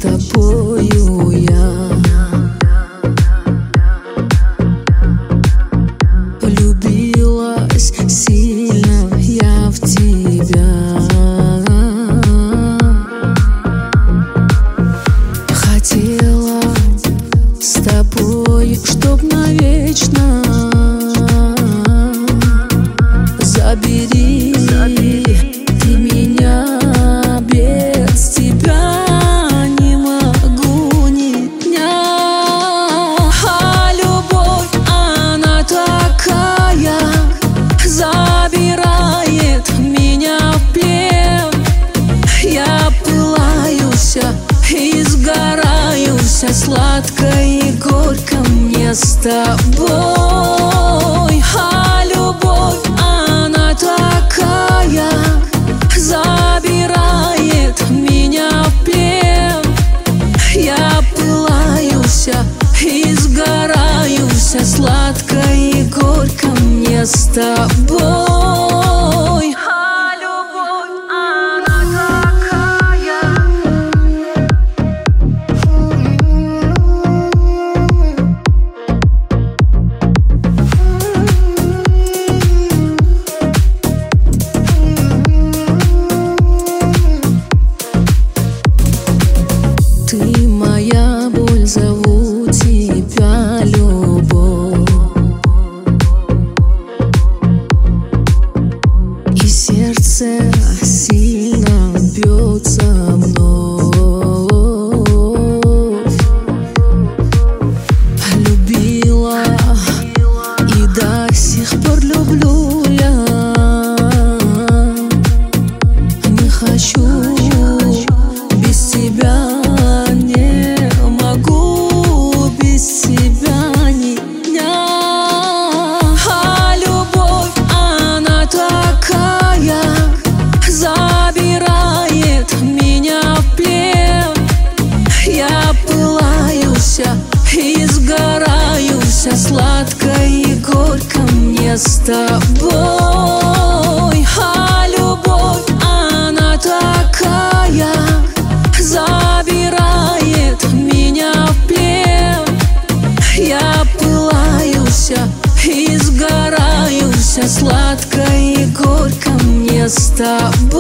тобою я. Влюбилась сильно я в тебя. Хотела с тобой, чтоб навечно. Забери ты меня, без тебя не могу ни дня. А любовь, она такая, забирает меня в плен. Я пылаюся и сгораюся, сладко и горько мне с тобой. А любовь, она такая, забирает меня в плен. Я пылаюся и сгораюся, сладко и горько мне с тобой. Ты моя боль, зову тебя любовь. И сердце сильно бьется вновь. Любила и до сих пор люблю я. Не хочу без тебя. И сгораюся, сладко и горько мне с тобой. А любовь, она такая, забирает меня в плен. Я пылаюся и сгораюся, сладко и горько мне с тобой.